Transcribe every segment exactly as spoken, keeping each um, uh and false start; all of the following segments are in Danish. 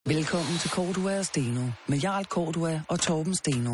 Velkommen til Cordua og Steno med Jarl Cordua og Torben Steno.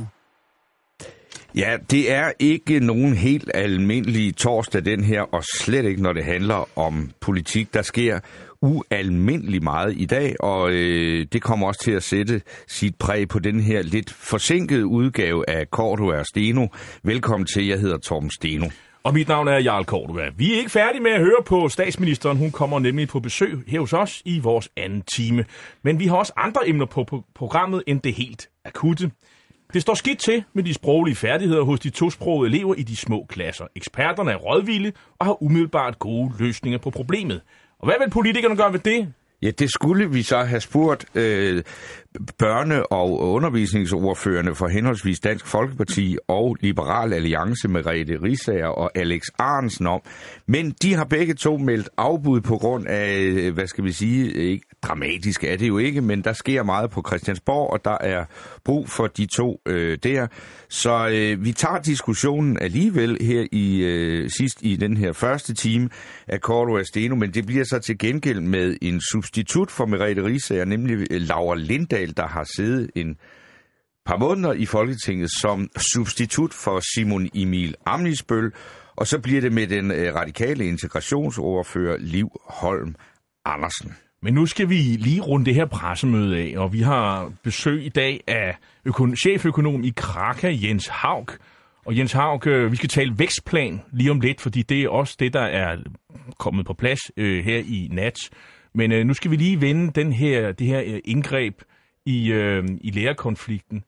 Ja, det er ikke nogen helt almindelig torsdag den her, og slet ikke når det handler om politik. Der sker ualmindelig meget i dag, og øh, det kommer også til at sætte sit præg på den her lidt forsinkede udgave af Cordua og Steno. Velkommen til, jeg hedder Torben Steno. Og mit navn er Jarl Cordua. Vi er ikke færdige med at høre på statsministeren. Hun kommer nemlig på besøg her hos os i vores anden time. Men vi har også andre emner på, på programmet end det helt akutte. Det står skidt til med de sproglige færdigheder hos de tosprogede elever i de små klasser. Eksperterne er rådvilde og har umiddelbart gode løsninger på problemet. Og hvad vil politikerne gøre ved det? Ja, det skulle vi så have spurgt øh, børne- og undervisningsordførende for henholdsvis Dansk Folkeparti og Liberal Alliance Merete Riisager og Alex Ahrendtsen om. Men de har begge to meldt afbud på grund af, hvad skal vi sige, ikke dramatisk er det jo ikke, men der sker meget på Christiansborg, og der er brug for de to øh, der. Så øh, vi tager diskussionen alligevel her i øh, sidst i den her første time af Cordua og Steno, men det bliver så til gengæld med en substitut for Merete Riisager, nemlig Laura Lindahl, der har siddet en par måneder i Folketinget som substitut for Simon Emil Ammitzbøll, og så bliver det med den øh, radikale integrationsordfører Liv Holm Andersen. Men nu skal vi lige runde det her pressemøde af, og vi har besøg i dag af økon- cheføkonom i Kraka, Jens Haug. Og Jens Haug, øh, vi skal tale vækstplan lige om lidt, fordi det er også det, der er kommet på plads øh, her i nat. Men øh, nu skal vi lige vende den her, det her øh, indgreb i, øh, i lærerkonflikten.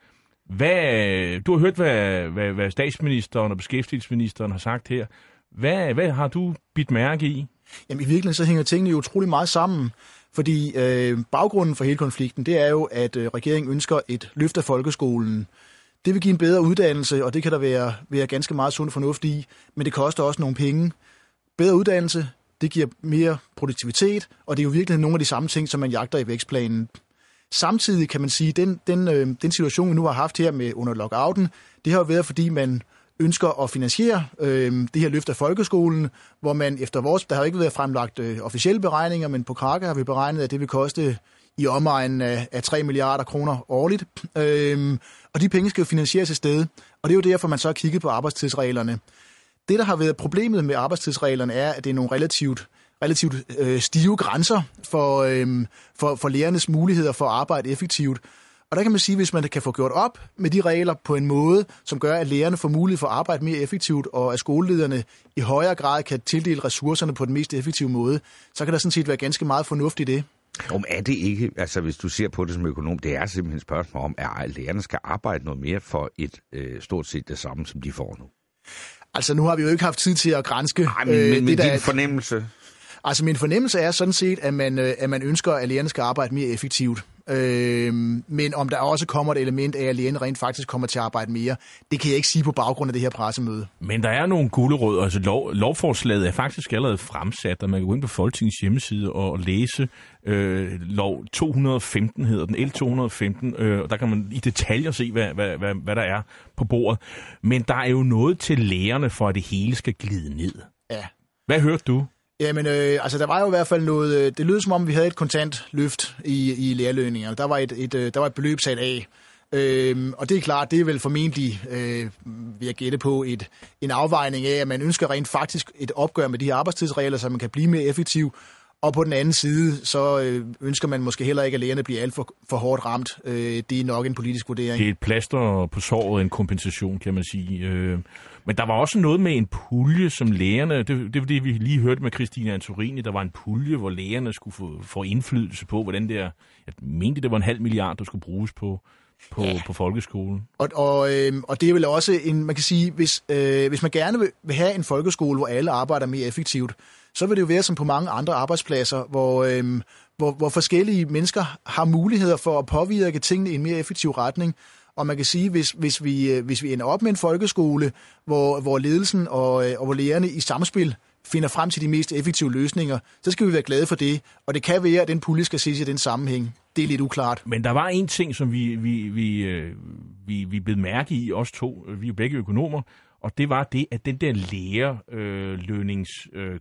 Hvad, du har hørt, hvad, hvad, hvad statsministeren og beskæftigelsesministeren har sagt her. Hvad, hvad har du bidt mærke i? Jamen i virkeligheden så hænger tingene jo utrolig meget sammen, fordi øh, baggrunden for hele konflikten, det er jo, at øh, regeringen ønsker et løft af folkeskolen. Det vil give en bedre uddannelse, og det kan der være, være ganske meget sund fornuft i, men det koster også nogle penge. Bedre uddannelse, det giver mere produktivitet, og det er jo virkelig nogle af de samme ting, som man jagter i vækstplanen. Samtidig kan man sige, at den, den, øh, den situation, vi nu har haft her med under lockouten, det har jo været, fordi man ønsker at finansiere øh, det her løft af folkeskolen, hvor man efter vores, der har ikke været fremlagt øh, officielle beregninger, men på Kraka har vi beregnet, at det vil koste i omegnen af, af tre milliarder kroner årligt. Øh, og de penge skal jo finansieres i stedet, og det er jo derfor, man så har kigget på arbejdstidsreglerne. Det, der har været problemet med arbejdstidsreglerne, er, at det er nogle relativt, relativt øh, stive grænser for, øh, for, for lærernes muligheder for at arbejde effektivt. Og der kan man sige, at hvis man kan få gjort op med de regler på en måde, som gør, at lærerne får mulighed for at arbejde mere effektivt, og at skolelederne i højere grad kan tildele ressourcerne på den mest effektive måde, så kan der sådan set være ganske meget fornuft i det. Om er det ikke, altså hvis du ser på det som økonom, det er simpelthen et spørgsmål om, at lærerne skal arbejde noget mere for et øh, stort set det samme, som de får nu? Altså nu har vi jo ikke haft tid til at granske. Nej, men, øh, men, men det, din fornemmelse? Altså min fornemmelse er sådan set, at man, at man ønsker, at lærerne skal arbejde mere effektivt. Øh, men om der også kommer et element af, at lærerne rent faktisk kommer til at arbejde mere, det kan jeg ikke sige på baggrund af det her pressemøde. Men der er nogle gulerødder. Altså lov, lovforslaget er faktisk allerede fremsat, og man kan gå ind på Folketingets hjemmeside og læse øh, lov to hundrede og femten, hedder den, L to hundrede og femten, øh, og der kan man i detaljer se, hvad, hvad, hvad, hvad der er på bordet. Men der er jo noget til lærerne for, at det hele skal glide ned. Ja. Hvad hørte du? Jamen, øh, altså der var jo i hvert fald noget, det lød som om vi havde et kontant løft i, i lærerlønninger. Der var et, et, der var et beløb sat af, øhm, og det er klart, det er vel formentlig, øh, vil jeg gætte på, et, en afvejning af, at man ønsker rent faktisk et opgør med de her arbejdstidsregler, så man kan blive mere effektiv. Og på den anden side, så øh, ønsker man måske heller ikke, at lærerne bliver alt for, for hårdt ramt. Øh, det er nok en politisk vurdering. Det er et plaster på såret, en kompensation, kan man sige. Øh, men der var også noget med en pulje, som lærerne, det, det var det, vi lige hørte med Christina Antorini, der var en pulje, hvor lærerne skulle få, få indflydelse på, hvordan det er. Jeg mente, det var en halv milliard, der skulle bruges på, på, ja. på folkeskolen. Og, og, øh, og det er vel også en, man kan sige, hvis, øh, hvis man gerne vil, vil have en folkeskole, hvor alle arbejder mere effektivt, så vil det jo være som på mange andre arbejdspladser, hvor, øhm, hvor, hvor forskellige mennesker har muligheder for at påvirke tingene i en mere effektiv retning. Og man kan sige, hvis, hvis, vi, hvis vi ender op med en folkeskole, hvor, hvor ledelsen og, og hvor lærerne i samspil finder frem til de mest effektive løsninger, så skal vi være glade for det. Og det kan være, at den pulje skal ses i den sammenhæng. Det er lidt uklart. Men der var en ting, som vi, vi, vi, vi, vi blev mærke i, os to, vi er jo begge økonomer, og det var det, at den der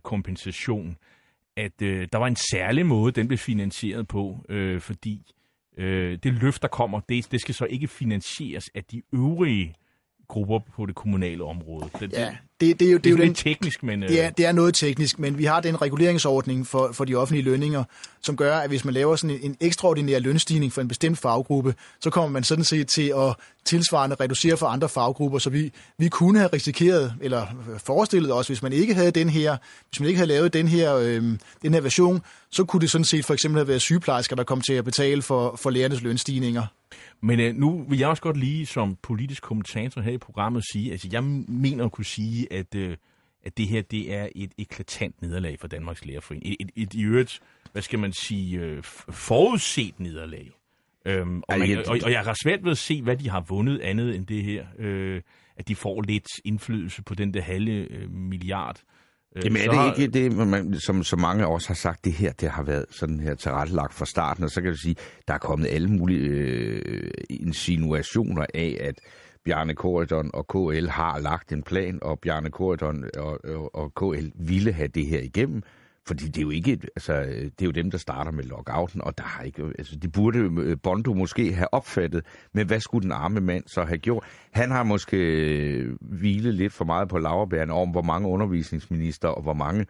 lærerlønningskompensation, øh, at øh, der var en særlig måde, den blev finansieret på, øh, fordi øh, det løft, der kommer, det, det skal så ikke finansieres af de øvrige grupper på det kommunale område. Det, ja, det, det er jo, det er jo lidt den, teknisk, men... Det er, det er noget teknisk, men vi har den reguleringsordning for, for de offentlige lønninger, som gør, at hvis man laver sådan en, en ekstraordinær lønstigning for en bestemt faggruppe, så kommer man sådan set til at tilsvarende reducere for andre faggrupper, så vi, vi kunne have risikeret, eller forestillet os, hvis man ikke havde den her, hvis man ikke havde lavet den her, øh, den her version, så kunne det sådan set for eksempel have været sygeplejersker, der kom til at betale for, for lærernes lønstigninger. Men øh, nu vil jeg også godt lige som politisk kommentator her i programmet sige, altså jeg mener at kunne sige, at, øh, at det her det er et eklatant nederlag for Danmarks Lærerforening. Et, et, et i øvrigt, hvad skal man sige, øh, forudset nederlag. Øhm, og, man, og, og jeg har svært ved at se, hvad de har vundet andet end det her. Øh, at de får lidt indflydelse på den der halve øh, milliard. Jamen er det har... ikke det, man, som så mange også har sagt, det her det har været sådan her tilrettelagt fra starten, og så kan du sige, der er kommet alle mulige øh, insinuationer af, at Bjarne Corydon og K L har lagt en plan, og Bjarne Corydon og, og, og K L ville have det her igennem, fordi det er jo ikke, altså det er jo dem, der starter med lockouten, og der har ikke, altså de burde Bondo måske have opfattet, men hvad skulle den arme mand så have gjort? Han har måske hvilet lidt for meget på laurbærrene om, hvor mange undervisningsminister og hvor mange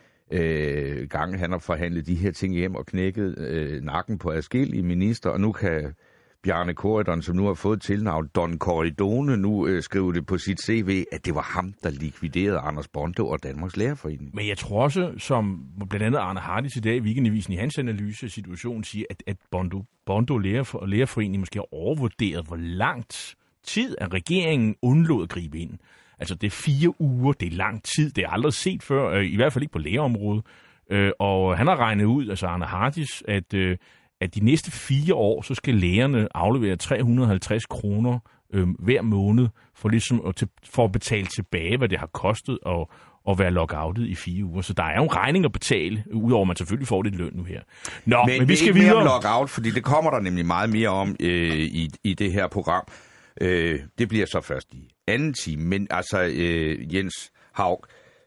øh, gange han har forhandlet de her ting hjem og knækket øh, nakken på adskillige minister, og nu kan Bjarne Corydon, som nu har fået tilnavn Don Corridone, nu øh, skriver det på sit C V, at det var ham, der likviderede Anders Bondo og Danmarks Lærerforening. Men jeg tror også, som blandt andet Arne Hardis i dag i Weekendavisen i hans analyse af situationen siger, at, at Bondo, Bondo Lærer, og Lærerforeningen måske har overvurderet, hvor langt tid at regeringen undlod at gribe ind. Altså det er fire uger, det er lang tid, det er aldrig set før, øh, i hvert fald ikke på lærerområdet. Øh, og han har regnet ud, altså Arne Hardis, at... Øh, at de næste fire år, så skal lærerne aflevere tre hundrede og halvtreds kroner øh, hver måned, for, ligesom at, for at betale tilbage, hvad det har kostet at, at være lockoutet i fire uger. Så der er jo en regning at betale, udover at man selvfølgelig får lidt løn nu her. Nå, men, men vi skal ikke videre mere om lockout, fordi det kommer der nemlig meget mere om øh, i, i det her program. Øh, det bliver så først i anden time, men altså øh, Jens Haug,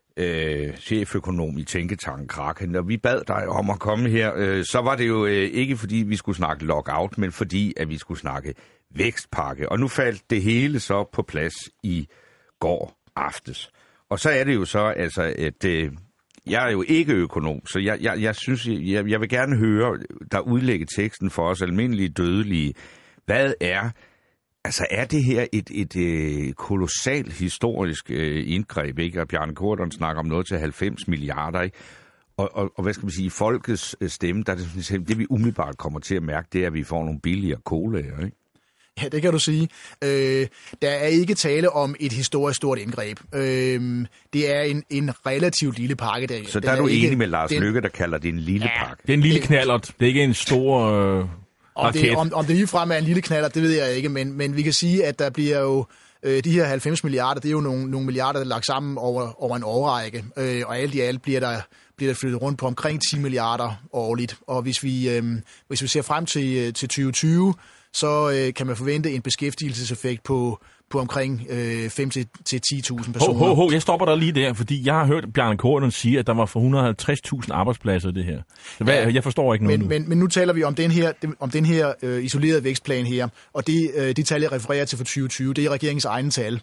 Øh, cheføkonom i Tænketanken Kraka. Når vi bad dig om at komme her, øh, så var det jo øh, ikke fordi vi skulle snakke lockout, men fordi at vi skulle snakke vækstpakke. Og nu faldt det hele så på plads i går aftes. Og så er det jo så, altså, at øh, jeg er jo ikke økonom, så jeg, jeg, jeg synes, jeg, jeg vil gerne høre der udlægge teksten for os almindelige dødelige. Hvad er Altså er det her et, et, et kolossalt historisk øh, indgreb, ikke? Og Bjarne Corydon snakker om noget til halvfems milliarder, ikke? Og, og, og hvad skal man sige, folkets stemme, der er det, det vi umiddelbart kommer til at mærke, det er, at vi får nogle billigere colaer, ikke? Ja, det kan du sige. Øh, der er ikke tale om et historisk stort indgreb. Øh, det er en, en relativt lille pakke. Der, Så der er du ikke, enig med Lars den, Løkke, der kalder det en lille ja, pakke? Det er en lille knallert. Det er ikke en stor... Øh... Om det, om, om det ligefrem er en lille knaller, det ved jeg ikke, men, men vi kan sige, at der bliver jo øh, de her halvfems milliarder, det er jo nogle, nogle milliarder, der er lagt sammen over, over en årrække, øh, og alt i alt bliver der, bliver der flyttet rundt på omkring ti milliarder årligt. Og hvis vi, øh, hvis vi ser frem til, til tyve tyve, så øh, kan man forvente en beskæftigelseseffekt på, på omkring øh, fem til ti tusind personer. Ho, ho, ho, jeg stopper der lige der, fordi jeg har hørt Bjarne Corydon sige, at der var for et hundrede og halvtreds tusind arbejdspladser i det her. Så hvad, ja, jeg forstår ikke noget men, nu. Men, men nu taler vi om den her, om den her øh, isolerede vækstplan her, og det, øh, de tal, jeg refererer til for tyve tyve, det er regeringens egne tal.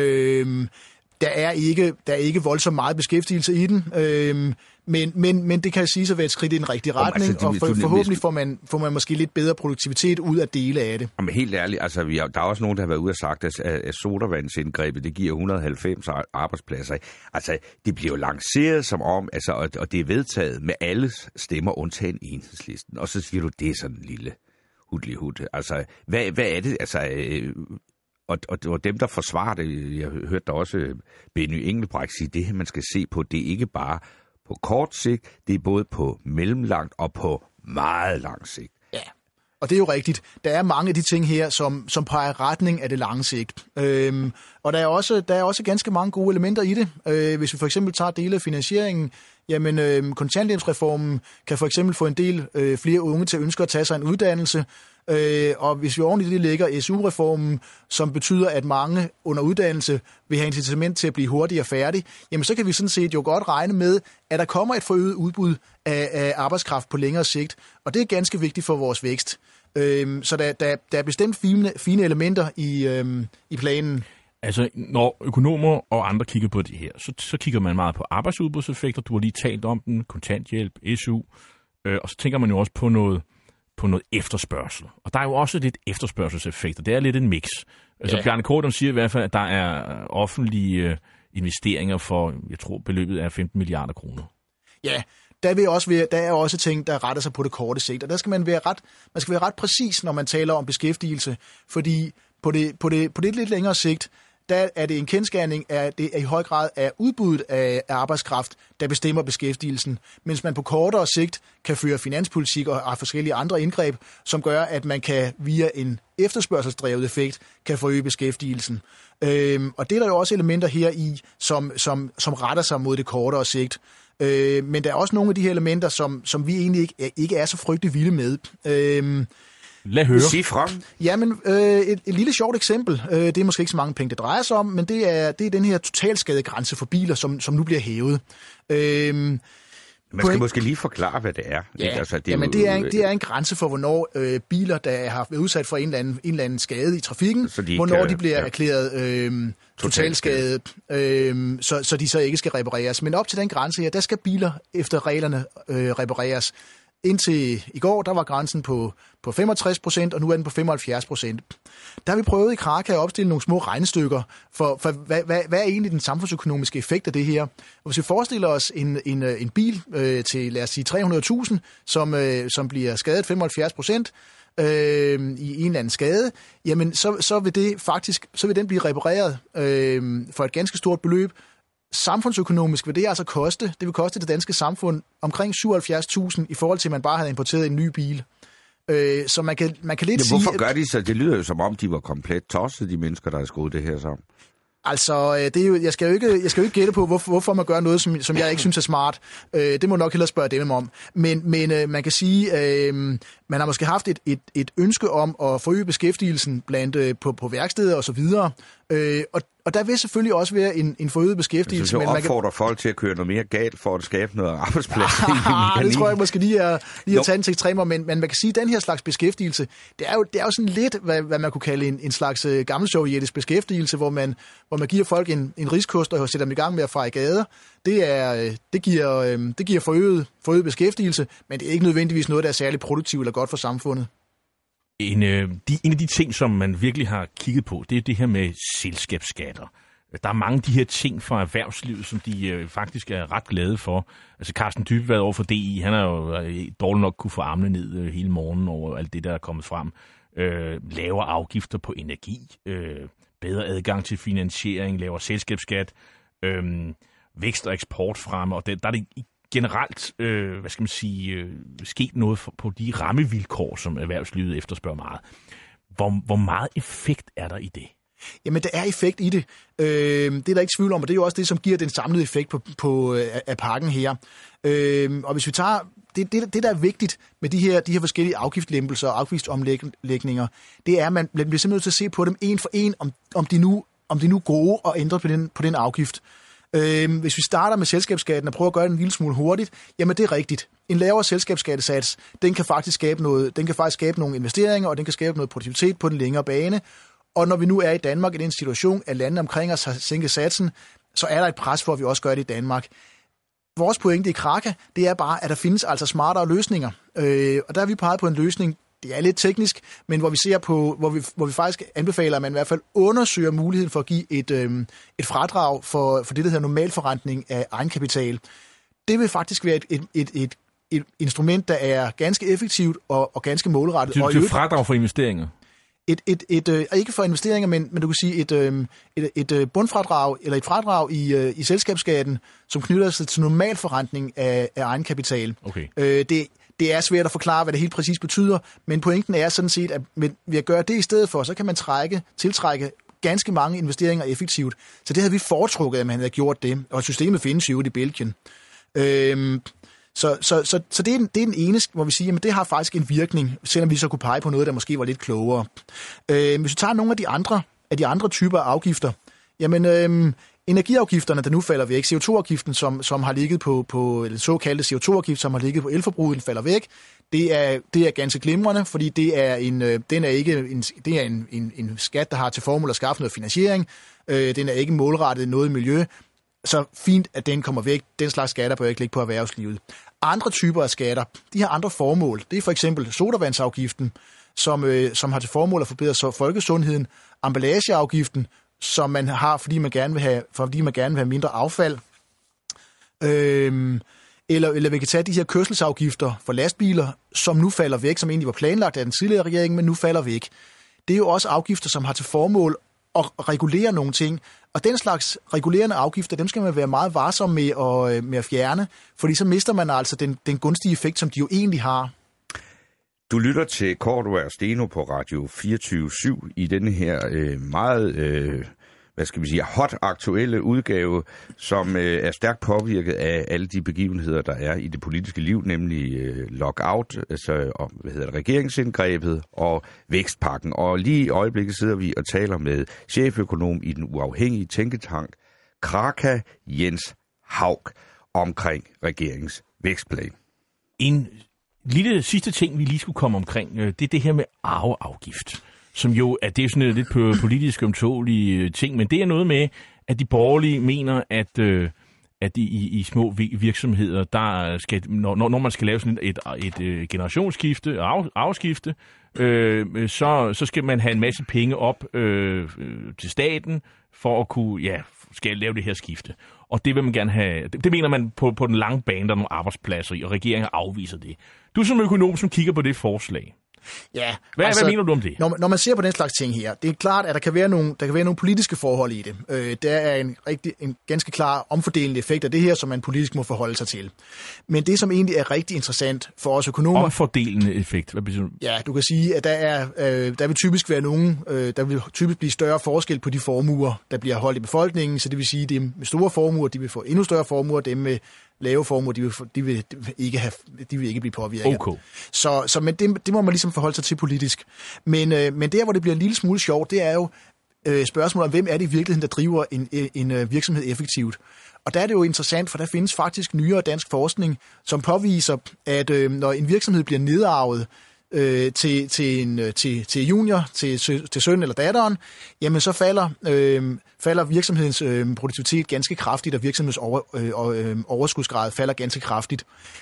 Øh, der er ikke, der er ikke voldsomt meget beskæftigelse i den, øh, men, men, men det kan siges at være et skridt i den rigtige retning, altså, og for, forhåbentlig får man, får man måske lidt bedre produktivitet ud af dele af det. Men helt ærligt, altså, vi har, der er også nogen, der har været ude og sagt, at, at sodavandsindgrebet, det giver et hundrede og halvfems arbejdspladser. Altså, det bliver jo lanceret som om, altså, og, og det er vedtaget med alles stemmer, undtagen Enhedslisten. Og så siger du, det er sådan en lille hudlig hud. Altså, hvad, hvad er det? Altså... Øh, Og, og, og dem, der forsvarer det, jeg hørte da også Benny Engelbrecht sige, det her, man skal se på, det er ikke bare på kort sigt, det er både på mellemlangt og på meget lang sigt. Ja, og det er jo rigtigt. Der er mange af de ting her, som, som peger retning af det lange sigt. Øhm, og der er, også, der er også ganske mange gode elementer i det. Øh, hvis vi for eksempel tager dele af finansieringen, jamen øh, kontanthjælpsreformen kan for eksempel få en del øh, flere unge til at ønske at tage sig en uddannelse. Øh, og hvis vi ordentligt det lægger S U-reformen, som betyder, at mange under uddannelse vil have incitament til at blive hurtigere færdig, jamen så kan vi sådan set jo godt regne med, at der kommer et forøget udbud af, af arbejdskraft på længere sigt. Og det er ganske vigtigt for vores vækst. Øh, så der, der, der er bestemt fine, fine elementer i, øh, i planen. Altså, når økonomer og andre kigger på det her, så, så kigger man meget på arbejdsudbudseffekter. Du har lige talt om den, kontanthjælp, S U, øh, og så tænker man jo også på noget, på noget efterspørgsel. Og der er jo også lidt efterspørgselseffekter. Det er lidt en mix. Altså, ja. Bjarne Corydon siger i hvert fald, at der er offentlige øh, investeringer for, jeg tror, beløbet er femten milliarder kroner. Ja, der, vil også være, der er også ting, der retter sig på det korte sigt, og der skal man være ret, man skal være ret præcis, når man taler om beskæftigelse, fordi på det, på det, på det lidt længere sigt, der er det en kendsgerning, at det er i høj grad er udbuddet af arbejdskraft, der bestemmer beskæftigelsen, mens man på kortere sigt kan føre finanspolitik og have forskellige andre indgreb, som gør, at man kan via en efterspørgselsdrevet effekt kan forøge beskæftigelsen. Øhm, og det er der jo også elementer her i, som, som, som retter sig mod det kortere sigt. Øh, men der er også nogle af de her elementer, som, som vi egentlig ikke, ikke er så frygtelig vilde med. Øh, Lad høre. Sig frem. Jamen, øh, et, et lille sjovt eksempel. Øh, det er måske ikke så mange penge, det drejer sig om, men det er, det er den her totalskadegrænse for biler, som, som nu bliver hævet. Øh, Man skal en... måske lige forklare, hvad det er. Ja, altså, det er jamen jo... det, er en, det er en grænse for, hvornår øh, biler, der har været udsat for en eller anden, en eller anden skade i trafikken, de hvornår kan, de bliver ja. erklæret øh, totalskade, øh, så, så de så ikke skal repareres. Men op til den grænse her, der skal biler efter reglerne øh, repareres. Indtil i går, der var grænsen på, på femogtres procent, og nu er den på femoghalvfjerds procent. Der har vi prøvet i Kraka at opstille nogle små regnestykker for, for hvad, hvad, hvad er egentlig den samfundsøkonomiske effekt af det her. Og hvis vi forestiller os en, en, en bil øh, til, lad os sige, tre hundrede tusind, som, øh, som bliver skadet femoghalvfjerds procent øh, i en eller anden skade, jamen så, så vil det faktisk så vil den blive repareret øh, for et ganske stort beløb. Samfundsøkonomisk vil det altså koste, det vil koste det danske samfund omkring syvoghalvfjerds tusind i forhold til, at man bare havde importeret en ny bil. Øh, så man kan, man kan lidt ja, sige... Hvorfor gør de så? Det lyder jo som om, de var komplet tosset, de mennesker, der har skruet det her sammen. Altså, det er jo, jeg, skal jo ikke, jeg skal jo ikke gætte på, hvorfor, hvorfor man gør noget, som, som jeg ikke synes er smart. Øh, det må nok hellere spørge dem om. Men, men øh, man kan sige, øh, man har måske haft et, et, et ønske om at forøge beskæftigelsen blandt øh, på, på værksteder og så videre. Øh, og, og der vil selvfølgelig også være en, en forøget beskæftigelse. Så opfordrer man kan... folk til at køre noget mere galt for at skabe noget arbejdsplads. Ah, det tror jeg måske lige er, lige at tage en til ekstremer, men, men man kan sige, at den her slags beskæftigelse, det er jo, det er jo sådan lidt, hvad, hvad man kunne kalde en, en slags uh, gammelsovjetisk beskæftigelse, hvor man, hvor man giver folk en, en riskost og sætter dem i gang med at feje gader. Det, er, det giver, det giver forøget, forøget beskæftigelse, men det er ikke nødvendigvis noget, der er særlig produktivt eller godt for samfundet. En, øh, de, en af de ting, som man virkelig har kigget på, det er det her med selskabsskatter. Der er mange af de her ting fra erhvervslivet, som de øh, faktisk er ret glade for. Altså Carsten Dybvad over for D I, han har jo øh, dårligt nok kunne få armene ned øh, hele morgenen over alt det, der er kommet frem. Øh, lavere afgifter på energi, øh, bedre adgang til finansiering, lavere selskabsskat, øh, vækst- og eksportfremme, og det, der er det generelt, øh, hvad skal man sige, øh, sket noget for, på de rammevilkår, som erhvervslivet efterspørger meget. Hvor, hvor meget effekt er der i det? Jamen, der er effekt i det. Øh, det er der ikke tvivl om, og det er jo også det, som giver den samlede effekt på, på, af pakken her. Øh, og hvis vi tager det, det, det, der er vigtigt med de her, de her forskellige afgiftslempelser og afgiftsomlægninger, det er, at man bliver simpelthen nødt til at se på dem en for en, om, om, de, nu, om de nu er gode og ændre på den, på den afgift. Øh, hvis vi starter med selskabsskatten og prøver at gøre det en lille smule hurtigt, jamen det er rigtigt. En lavere selskabsskattesats, den kan faktisk skabe noget, den kan faktisk skabe nogle investeringer, og den kan skabe noget produktivitet på den længere bane. Og når vi nu er i Danmark i den situation, at landene omkring os har sænket satsen, så er der et pres for, at vi også gør det i Danmark. Vores pointe i Kraka, det er bare, at der findes altså smartere løsninger. Øh, og der har vi peget på en løsning, det er lidt teknisk, men hvor vi ser på, hvor vi, hvor vi faktisk anbefaler, at man i hvert fald undersøger muligheden for at give et, øh, et fradrag for, for det, der hedder normalforrentning af egenkapital. Det vil faktisk være et, et, et, et, et instrument, der er ganske effektivt og, og ganske målrettet. Det er et fradrag for investeringer? Et, et, et, et, ikke for investeringer, men, men du kan sige et, et, et, et bundfradrag eller et fradrag i, i selskabsskatten, som knytter sig til normalforrentning af, af egenkapital. Okay. Øh, det, det er svært at forklare, hvad det helt præcis betyder, men pointen er sådan set, at ved at gøre det i stedet for, så kan man trække, tiltrække ganske mange investeringer effektivt. Så det havde vi foretrukket, at man havde gjort det, og systemet findes jo i Belgien. Øh, Så, så, så, så det, er den, det er den ene, hvor vi siger, at det har faktisk en virkning, selvom vi så kunne pege på noget, der måske var lidt klogere. Øh, hvis vi tager nogle af de andre, af de andre typer af afgifter, jamen øh, energiafgifterne, der nu falder væk, C O to afgiften, som, som har ligget på, på eller såkaldte C O to afgift, som har ligget på elforbruget, falder væk. Det er, det er ganske glimrende, fordi det er en, den er ikke en, det er en, en, en skat, der har til formål at skaffe noget finansiering. Øh, den er ikke målrettet noget miljø. Så fint, at den kommer væk. Den slags skatter bør ikke ligge på erhvervslivet. Andre typer af skatter, de har andre formål. Det er for eksempel sodavandsafgiften, som, øh, som har til formål at forbedre folkesundheden. Emballageafgiften, som man har, fordi man gerne vil have, fordi man gerne vil have mindre affald. Øh, Eller, eller vi kan tage de her kørselsafgifter for lastbiler, som nu falder væk, som egentlig var planlagt af den tidligere regering, men nu falder væk. Det er jo også afgifter, som har til formål at regulere nogle ting. Og den slags regulerende afgifter, dem skal man være meget varsom med at, med at fjerne, fordi så mister man altså den, den gunstige effekt, som de jo egentlig har. Du lytter til Cordua og Steno på Radio fireogtyve syv i denne her øh, meget... Øh hvad skal vi sige, hot aktuelle udgave, som øh, er stærkt påvirket af alle de begivenheder, der er i det politiske liv, nemlig øh, lockout, altså og, hvad hedder det, regeringsindgrebet og vækstpakken. Og lige i øjeblikket sidder vi og taler med cheføkonom i den uafhængige tænketank, Kraka, Jens Haug, omkring regeringens vækstplan. En lille sidste ting, vi lige skulle komme omkring, det er det her med arveafgift, som jo er, det er sådan lidt på politisk ømtålige ting, men det er noget med, at de borgerlige mener, at, øh, at i, i små virksomheder, der skal, når, når man skal lave sådan et, et, et generationsskifte, af, afskifte, øh, så, så skal man have en masse penge op øh, til staten, for at kunne, ja, skal lave det her skifte. Og det vil man gerne have, det, det mener man på, på den lange bane, der er nogle arbejdspladser i, og regeringen afviser det. Du som økonom, som kigger på det forslag, Ja, hvad, altså, hvad mener du om det? Når, når man ser på den slags ting her, det er klart, at der kan være nogle, der kan være nogle politiske forhold i det. Øh, der er en, rigtig, en ganske klar omfordelende effekt af det her, som man politisk må forholde sig til. Men det, som egentlig er rigtig interessant for os økonomer... Omfordelende effekt? Hvad betyder det? Ja, du kan sige, at der, er, øh, der vil typisk være nogen, øh, der vil typisk blive større forskel på de formuer, der bliver holdt i befolkningen. Så det vil sige, at dem med store formuer, de vil få endnu større formuer, dem med lave formuer, de vil, de vil, de vil, ikke, have, de vil ikke blive påvirket. Okay. Så, så men det, det må man ligesom forholde sig til politisk. Men, øh, men der, hvor det bliver en lille smule sjovt, det er jo øh, spørgsmålet om, hvem er det i virkeligheden, der driver en, en, en virksomhed effektivt. Og der er det jo interessant, for der findes faktisk nyere dansk forskning, som påviser, at øh, når en virksomhed bliver nedarvet øh, til, til, en, til, til junior, til, til søn eller datteren, jamen så falder, øh, falder virksomhedens øh, produktivitet ganske kraftigt, og virksomhedens over, øh, øh, overskudsgrad falder ganske kraftigt.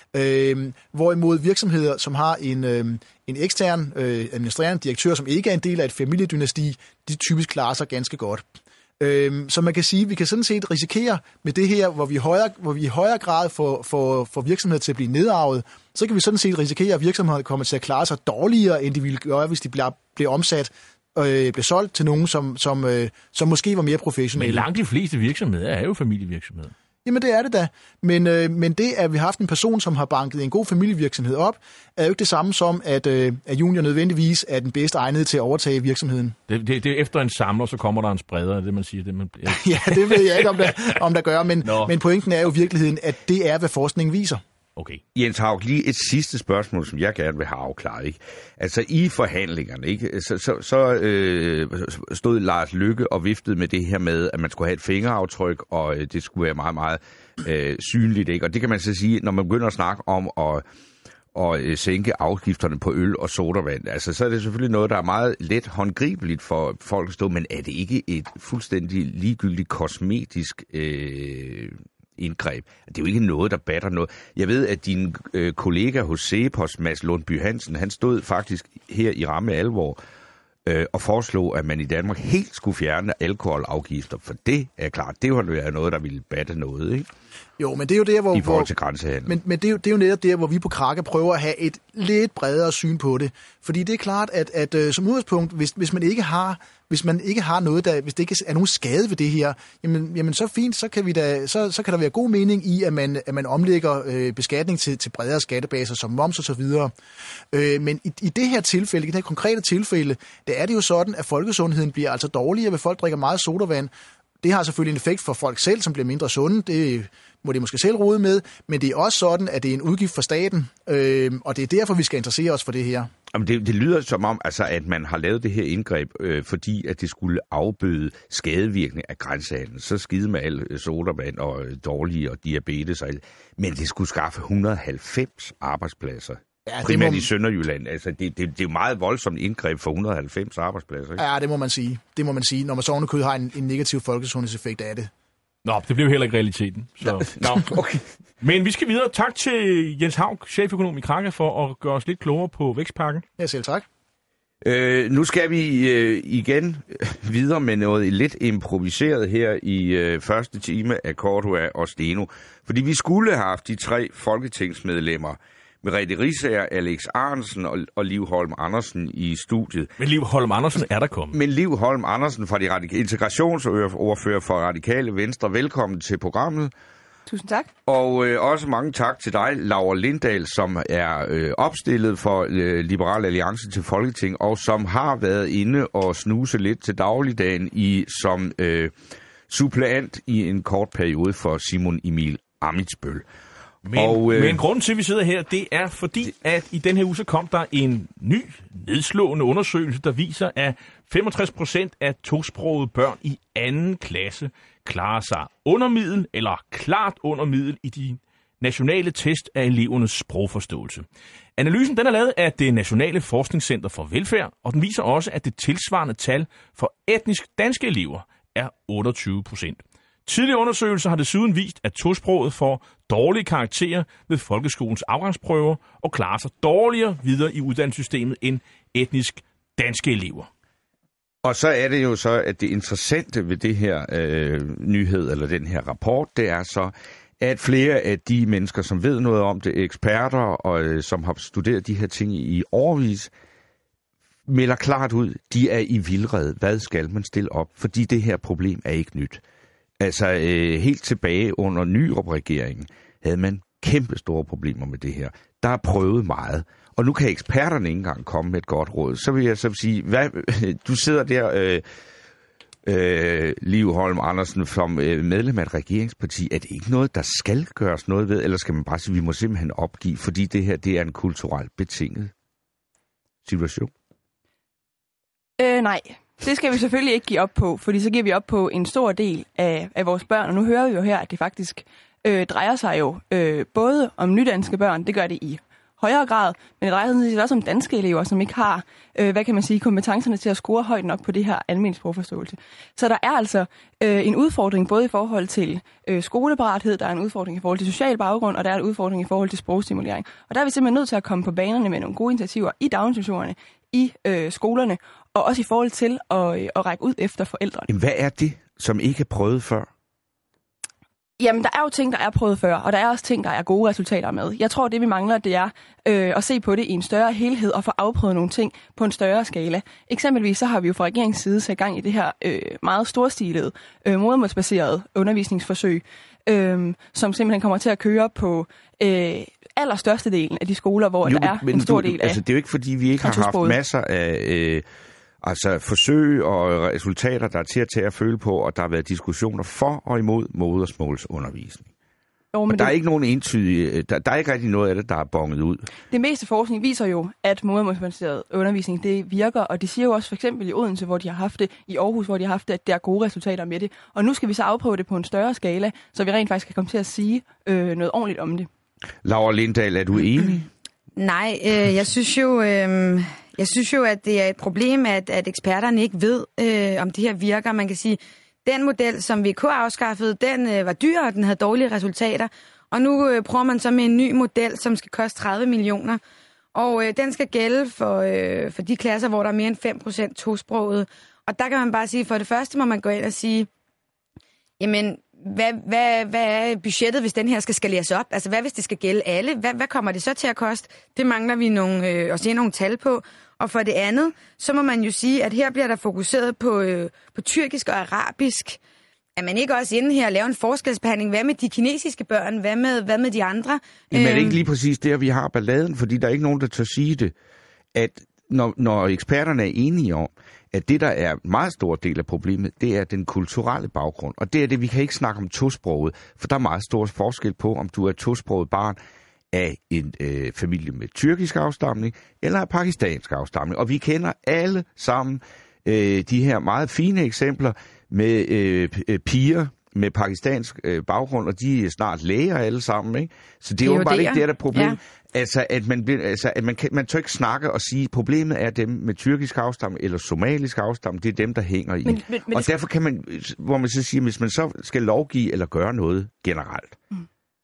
Øh, hvorimod virksomheder, som har en, øh, en ekstern øh, administrerende direktør, som ikke er en del af et familiedynasti, de typisk klarer sig ganske godt. Øhm, så man kan sige, at vi kan sådan set risikere med det her, hvor vi i højere, hvor vi i højere grad får, får, får virksomheder til at blive nedarvet, så kan vi sådan set risikere, at virksomheder kommer til at klare sig dårligere, end de ville gøre, hvis de bliver, bliver omsat og øh, bliver solgt til nogen, som, som, øh, som måske var mere professionelle. Men langt de fleste virksomheder er jo familievirksomheder. Jamen det er det da, men, øh, men det, at vi har haft en person, som har banket en god familievirksomhed op, er jo ikke det samme som, at, øh, at junior nødvendigvis er den bedste egnede til at overtage virksomheden. Det, det, det er efter en samler, så kommer der en spreder, det man siger. Det, man, ja. Ja, det ved jeg ikke, om der, om der gør, men, men pointen er jo i virkeligheden, at det er, hvad forskningen viser. Okay. Jens Haug, lige et sidste spørgsmål, som jeg gerne vil have afklaret. Ikke? Altså i forhandlingerne, ikke? så, så, så øh, stod Lars Løkke og viftede med det her med, at man skulle have et fingeraftryk, og øh, det skulle være meget, meget øh, synligt. Ikke? Og det kan man så sige, når man begynder at snakke om at, at øh, sænke afgifterne på øl og sodavand. Altså så er det selvfølgelig noget, der er meget let håndgribeligt for folk at stå, men er det ikke et fuldstændig ligegyldigt kosmetisk øh, indgreb? Det er jo ikke noget, der batter noget. Jeg ved, at din øh, kollega hos Cepos, Mads Lundby Hansen, han stod faktisk her i ramme alvor øh, og foreslog, at man i Danmark helt skulle fjerne alkoholafgifter, for det er klart, det ville være noget, der ville batte noget, ikke? Jo, men det er jo der, hvor... I forhold til grænsehandel. Men, men det, er jo, det er jo netop der, hvor vi på Kraka prøver at have et lidt bredere syn på det. Fordi det er klart, at, at uh, som udgangspunkt, hvis, hvis man ikke har... Hvis man ikke har noget, der, hvis det ikke er nogen skade ved det her, jamen, jamen så fint, så kan, vi da, så, så kan der være god mening i, at man, at man omlægger øh, beskatning til, til bredere skattebaser, som moms og så videre. Øh, men i, i det her tilfælde, i det her konkrete tilfælde, der er det jo sådan, at folkesundheden bliver altså dårligere, ved folk drikker meget sodavand. Det har selvfølgelig en effekt for folk selv, som bliver mindre sunde. Det må de måske selv rode med, men det er også sådan, at det er en udgift for staten, øh, og det er derfor, vi skal interessere os for det her. Jamen det, det lyder som om, altså, at man har lavet det her indgreb, øh, fordi at det skulle afbøde skadevirkning af grænsehandlen. Så skide med al sodavand og dårlige og diabetes og alt. Men det skulle skaffe et hundrede og halvfems arbejdspladser Ja, primært må... i Sønderjylland. Altså, det, det, det er jo meget voldsomt indgreb for et hundrede og halvfems arbejdspladser. Ikke? Ja, det må man sige. Det må man sige, når man så ovenikøbet har en, en negativ folkesundhedseffekt af det. Nå, det blev heller ikke realiteten. Så. Nå, okay. Men vi skal videre. Tak til Jens Haug, cheføkonom i Kraka, for at gøre os lidt klogere på vækstpakken. Ja, selv tak. Øh, nu skal vi øh, igen videre med noget lidt improviseret her i øh, første time af Cordua og Steno. Fordi vi skulle have haft de tre folketingsmedlemmer, Merete Riisager, Alex Ahrendtsen og, og Liv Holm Andersen i studiet. Men Liv Holm Andersen er der kommet. Men Liv Holm Andersen fra de radikale, integrationsordfører for Radikale Venstre. Velkommen til programmet. Tusind tak. Og øh, også mange tak til dig, Laura Lindahl, som er øh, opstillet for øh, Liberal Alliance til Folketing, og som har været inde og snuse lidt til dagligdagen i som øh, suppleant i en kort periode for Simon Emil Ammitzbøll. Men, og, øh, men grunden til, at vi sidder her, det er fordi, at i den her uge så kom der en ny nedslående undersøgelse, der viser, at femogtres procent af tosprogede børn i anden klasse klarer sig under middel eller klart under middel i de nationale test af elevernes sprogforståelse. Analysen den er lavet af det Nationale Forskningscenter for Velfærd, og den viser også, at det tilsvarende tal for etnisk danske elever er otteogtyve procent. Tidligere undersøgelser har desuden vist, at tosproget får dårlige karakterer ved folkeskolens afgangsprøver og klarer sig dårligere videre i uddannelsessystemet end etnisk danske elever. Og så er det jo så, at det interessante ved det her øh, nyhed, eller den her rapport, det er så, at flere af de mennesker, som ved noget om det, eksperter, og øh, som har studeret de her ting i årevis, melder klart ud, de er i vildrede. Hvad skal man stille op? Fordi det her problem er ikke nyt. Altså øh, helt tilbage under Nyrup-regeringen havde man kæmpe store problemer med det her. Der er prøvet meget. Og nu kan eksperterne ikke engang komme med et godt råd. Så vil jeg så sige, hvad, du sidder der, øh, øh, Liv Holm Andersen, som øh, medlem af et regeringsparti. Er det ikke noget, der skal gøres noget ved, eller skal man bare sige, at vi må simpelthen opgive, fordi det her det er en kulturelt betinget situation? Øh, nej, det skal vi selvfølgelig ikke give op på, fordi så giver vi op på en stor del af, af vores børn. Og nu hører vi jo her, at det faktisk øh, drejer sig jo øh, både om nydanske børn, det gør det i højere grad, men det drejer sig også om danske elever, som ikke har, øh, hvad kan man sige, kompetencerne til at score højt nok på det her almindelige sprogforståelse. Så der er altså øh, en udfordring både i forhold til øh, skoleparathed, der er en udfordring i forhold til social baggrund, og der er en udfordring i forhold til sprogstimulering. Og der er vi simpelthen nødt til at komme på banerne med nogle gode initiativer i daginstitutionerne, i øh, skolerne, og også i forhold til at, øh, at række ud efter forældrene. Jamen, hvad er det, som ikke er prøvet før? Jamen, der er jo ting, der er prøvet før, og der er også ting, der er gode resultater med. Jeg tror, det vi mangler, det er øh, at se på det i en større helhed og få afprøvet nogle ting på en større skala. Eksempelvis så har vi jo fra regeringens side sat gang i det her øh, meget storstilede, øh, modermålsbaserede undervisningsforsøg, øh, som simpelthen kommer til at køre på øh, allerstørste delen af de skoler, hvor jo, der er en stor du, del af... Altså, det er jo ikke, fordi vi ikke har haft masser af... Øh Altså forsøg og resultater, der er til at tage at føle på, og der har været diskussioner for og imod modersmålsundervisning. Jo, men og der det... er ikke nogen entydige, der, der er ikke rigtig noget af det, der er bonget ud. Det meste forskning viser jo, at modersmålsbaseret undervisning, det virker, og det siger jo også for eksempel i Odense, hvor de har haft det, i Aarhus, hvor de har haft det, at der er gode resultater med det. Og nu skal vi så afprøve det på en større skala, så vi rent faktisk kan komme til at sige øh, noget ordentligt om det. Laura Lindahl, er du enig? Nej, øh, jeg synes jo... Øh... Jeg synes jo, at det er et problem, at, at eksperterne ikke ved, øh, om det her virker. Man kan sige, den model, som V K afskaffede, den øh, var dyr, og den havde dårlige resultater. Og nu øh, prøver man så med en ny model, som skal koste tredive millioner. Og øh, den skal gælde for, øh, for de klasser, hvor der er mere end fem procent tosproget. Og der kan man bare sige, for det første må man gå ind og sige, jamen, hvad, hvad, hvad er budgettet, hvis den her skal skaleres op? Altså, hvad hvis det skal gælde alle? Hvad, hvad kommer det så til at koste? Det mangler vi nogle, øh, at se nogle tal på. Og for det andet, så må man jo sige, at her bliver der fokuseret på, øh, på tyrkisk og arabisk. Er man ikke også inde her og lave en forskelsbehandling? Hvad med de kinesiske børn? Hvad med, hvad med de andre? Jamen er det ikke lige præcis der, vi har balladen? Fordi der er ikke nogen, der tør sige det. At når, når eksperterne er enige om, at det, der er en meget stor del af problemet, det er den kulturelle baggrund. Og det er det, vi kan ikke snakke om tosproget, for der er meget stor forskel på, om du er et tosproget barn af en øh, familie med tyrkisk afstamning eller af pakistansk afstamning. Og vi kender alle sammen øh, de her meget fine eksempler med øh, piger med pakistansk øh, baggrund, og de er snart læger alle sammen, ikke? Så det er jo bare ikke det, der er problem. Ja. Altså, at man, altså, at man, kan, man tør ikke snakke og sige, problemet er dem med tyrkisk afstamme eller somalisk afstamme, det er dem, der hænger i. Men, men, men og derfor kan man, hvor man så siger, hvis man så skal lovgive eller gøre noget generelt, mm.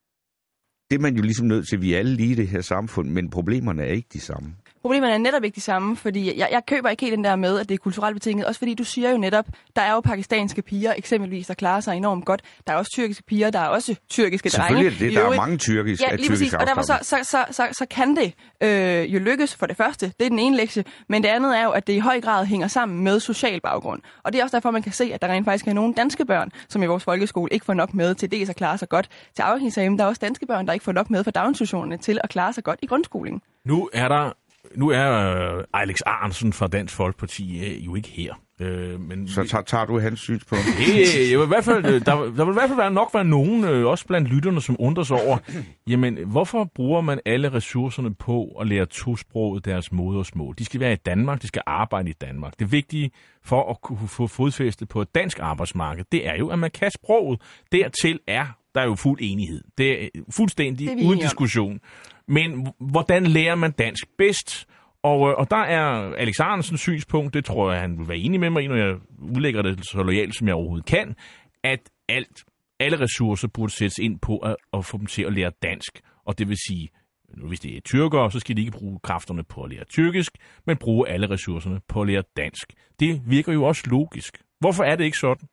det er man jo ligesom nødt til, vi er alle lige i det her samfund, men problemerne er ikke de samme. Problemerne er netop ikke de samme, fordi jeg, jeg køber ikke helt den der med, at det er kulturelt betinget. Også fordi du siger jo netop, der er jo pakistanske piger eksempelvis, der klarer sig enormt godt. Der er også tyrkiske piger, der er også tyrkiske drenge. Selvfølgelig er det, der er mange tyrkiske. Ja, lige præcis. Og derfor så, så, så, så, så kan det øh, jo lykkes for det første. Det er den ene lektie. Men det andet er jo, at det i høj grad hænger sammen med social baggrund. Og det er også derfor, man kan se, at der rent faktisk er nogle danske børn, som i vores folkeskole ikke får nok med til dels at klare sig godt til afhængigseksamen. Der er også danske børn, der ikke får nok med for daginstitutionerne til at klare sig godt i grundskolen. Nu er der Nu er øh, Alex Ahrendtsen fra Dansk Folkeparti øh, jo ikke her. Øh, men så tager, tager du hans synspunkt? Øh, i hvert fald, der, der vil i hvert fald være, nok være nogen, øh, også blandt lytterne, som undrer sig over, jamen, hvorfor bruger man alle ressourcerne på at lære tosproget deres modersmål? De skal være i Danmark, de skal arbejde i Danmark. Det vigtige for at kunne få fodfæste på et dansk arbejdsmarked, det er jo, at man kan sproget. Dertil er der er jo fuld enighed. Det er fuldstændig det er uden diskussion. Men hvordan lærer man dansk bedst? Og, og der er Alex Ahrendtsens synspunkt, det tror jeg, han vil være enig med mig i, når jeg udlægger det så lojalt, som jeg overhovedet kan, at alt, alle ressourcer burde sættes ind på at, at få dem til at lære dansk. Og det vil sige, hvis det er tyrkere, så skal de ikke bruge kræfterne på at lære tyrkisk, men bruge alle ressourcerne på at lære dansk. Det virker jo også logisk. Hvorfor er det ikke sådan?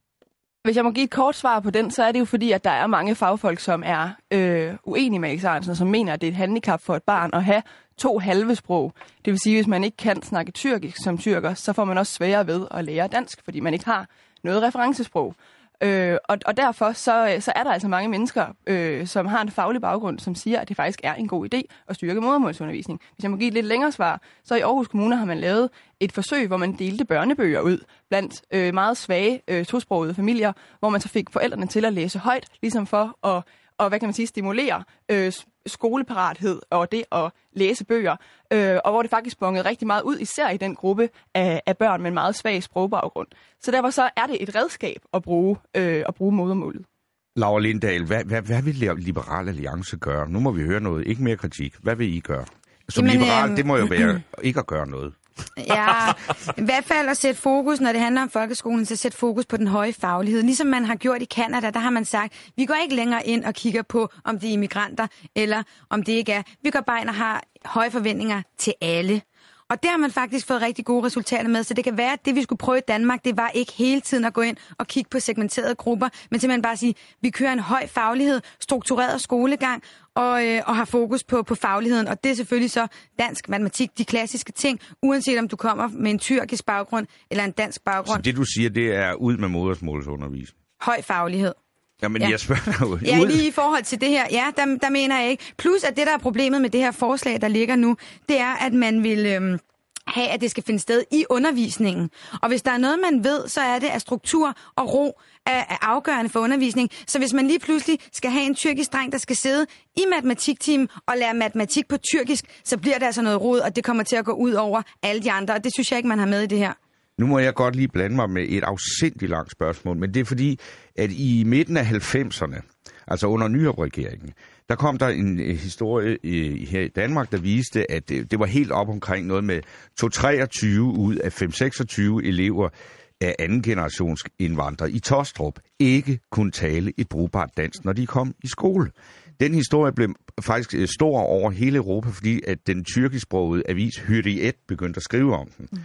Hvis jeg må give et kort svar på den, så er det jo fordi, at der er mange fagfolk, som er øh, uenige med Alex Ahrendtsen, som mener, at det er et handicap for et barn at have to halve sprog. Det vil sige, at hvis man ikke kan snakke tyrkisk som tyrker, så får man også sværere ved at lære dansk, fordi man ikke har noget referencesprog. Øh, og, og derfor så, så er der altså mange mennesker, øh, som har en faglig baggrund, som siger, at det faktisk er en god idé at styrke modersmålsundervisning. Hvis jeg må give et lidt længere svar, så i Aarhus Kommune har man lavet et forsøg, hvor man delte børnebøger ud blandt øh, meget svage øh, tosprogede familier, hvor man så fik forældrene til at læse højt, ligesom for at og, hvad kan man sige, stimulere øh, skoleparathed og det at læse bøger, øh, og hvor det faktisk bongede rigtig meget ud, især i den gruppe af, af børn med en meget svag sprogbaggrund. Så derfor så er det et redskab at bruge, øh, at bruge modermålet. Laura Lindahl, hvad, hvad, hvad vil Liberal Alliance gøre? Nu må vi høre noget. Ikke mere kritik. Hvad vil I gøre? Som Jamen, liberal, øh... det må jo være ikke at gøre noget. Ja, i hvert fald at sætte fokus, når det handler om folkeskolen, så sætte fokus på den høje faglighed. Ligesom man har gjort i Canada, der har man sagt, vi går ikke længere ind og kigger på, om det er immigranter, eller om det ikke er. Vi går bare ind og har høje forventninger til alle. Og der har man faktisk fået rigtig gode resultater med, så det kan være, at det vi skulle prøve i Danmark, det var ikke hele tiden at gå ind og kigge på segmenterede grupper, men simpelthen bare sige, vi kører en høj faglighed, struktureret skolegang, og, øh, og har fokus på, på fagligheden. Og det er selvfølgelig så dansk, matematik, de klassiske ting, uanset om du kommer med en tyrkisk baggrund eller en dansk baggrund. Så det du siger, det er ud med modersmålsundervisning? Høj faglighed. Jamen, ja. Jeg spørger jo. Ja, lige i forhold til det her, ja, der, der mener jeg ikke. Plus, at det, der er problemet med det her forslag, der ligger nu, det er, at man vil øhm, have, at det skal finde sted i undervisningen. Og hvis der er noget, man ved, så er det, at struktur og ro er, er afgørende for undervisning. Så hvis man lige pludselig skal have en tyrkisk dreng, der skal sidde i matematikteam og lære matematik på tyrkisk, så bliver der altså noget rod, og det kommer til at gå ud over alle de andre. Og det synes jeg ikke, man har med i det her. Nu må jeg godt lige blande mig med et afsindigt langt spørgsmål, men det er fordi, at i midten af halvfemserne, altså under Nyrup-regeringen, der kom der en historie her i Danmark, der viste, at det var helt op omkring noget med to hundrede treogtyve ud af fem hundrede seksogtyve elever af anden generations indvandrere i Taastrup ikke kunne tale et brugbart dansk, når de kom i skole. Den historie blev faktisk stor over hele Europa, fordi at den tyrkisksprogede avis Hürriyet begyndte at skrive om den. Mm.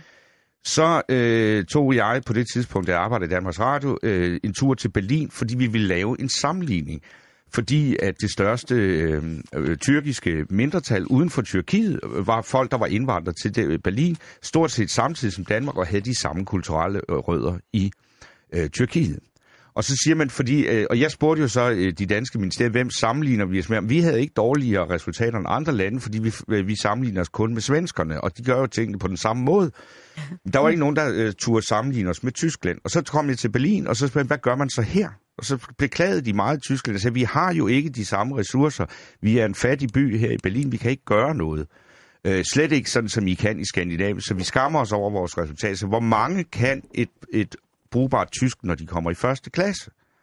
Så øh, tog jeg på det tidspunkt, da jeg arbejdede i Danmarks Radio, øh, en tur til Berlin, fordi vi ville lave en sammenligning. Fordi at det største øh, øh, tyrkiske mindretal uden for Tyrkiet var folk, der var indvandret til Berlin, stort set samtidig som Danmark, og havde de samme kulturelle øh, rødder i øh, Tyrkiet. Og så siger man, fordi, øh, og jeg spurgte jo så øh, de danske ministerier, hvem sammenligner vi os med? Vi havde ikke dårligere resultater end andre lande, fordi vi, øh, vi sammenligner os kun med svenskerne, og de gør jo tingene på den samme måde. Der var ikke nogen, der øh, turde sammenligne os med Tyskland. Og så kom jeg til Berlin, og så spurgte hvad gør man så her? Og så beklagede de meget i Tyskland og sagde, vi har jo ikke de samme ressourcer. Vi er en fattig by her i Berlin, vi kan ikke gøre noget. Øh, slet ikke sådan, som I kan i Skandinavien, så vi skammer os over vores resultater. Så hvor mange kan et, et brugbart tysk, når de kommer i første klasse?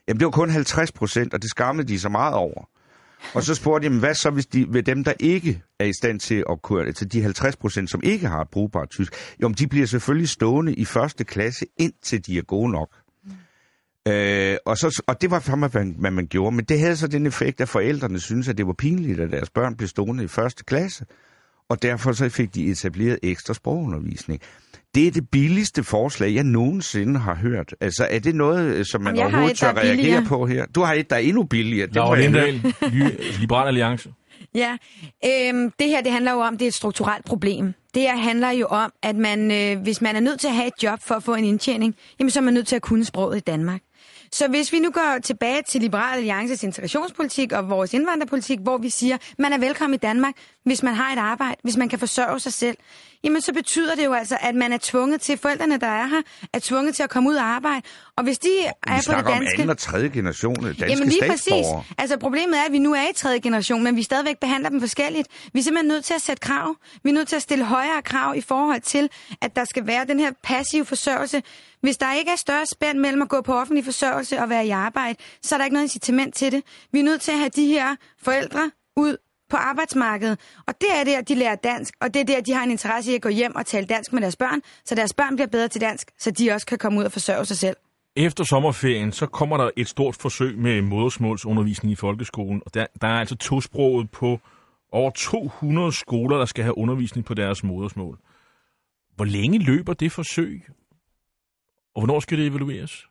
Jamen, det var kun halvtreds procent, og det skammede de så meget over. Og så spurgte de, hvad så hvis de, ved dem, der ikke er i stand til at kunne, altså de halvtreds procent, som ikke har et brugbart tysk, jo, de bliver selvfølgelig stående i første klasse, indtil de er gode nok. Mm. Øh, og, så, og det var, hvad man, man gjorde, men det havde så den effekt, at forældrene syntes, at det var pinligt, at deres børn blev stående i første klasse, og derfor så fik de etableret ekstra sprogundervisning. Det er det billigste forslag, jeg nogensinde har hørt. Altså, er det noget, som man overhovedet et, tør reagere billigere. på her? Du har et, der er endnu billigere. Laura Lindahl, Liberal Alliance. Ja, øhm, det her det handler jo om, det er et strukturelt problem. Det her handler jo om, at man, øh, hvis man er nødt til at have et job for at få en indtjening, jamen så er man nødt til at kunne sproget i Danmark. Så hvis vi nu går tilbage til Liberal Alliances integrationspolitik og vores indvandrerpolitik, hvor vi siger, man er velkommen i Danmark, hvis man har et arbejde, hvis man kan forsørge sig selv, jamen så betyder det jo altså, at man er tvunget til, forældrene, der er her, er tvunget til at komme ud og arbejde. Og hvis de er på det danske... Vi snakker om anden og tredje generation danske jamen lige statsborgere. Præcis. Altså problemet er, at vi nu er i tredje generation, men vi stadigvæk behandler dem forskelligt. Vi er simpelthen nødt til at sætte krav. Vi er nødt til at stille højere krav i forhold til, at der skal være den her passive forsørgelse. Hvis der ikke er større spænd mellem at gå på offentlig forsørgelse og være i arbejde, så er der ikke noget incitament til det. Vi er nødt til at have de her forældre ud på arbejdsmarkedet. Og det er der, de lærer dansk, og det er der, de har en interesse i at gå hjem og tale dansk med deres børn, så deres børn bliver bedre til dansk, så de også kan komme ud og forsørge sig selv. Efter sommerferien, så kommer der et stort forsøg med modersmålsundervisning i folkeskolen, og der, der er altså tosproget på over to hundrede skoler, der skal have undervisning på deres modersmål. Hvor længe løber det forsøg? Og hvornår skal det evalueres?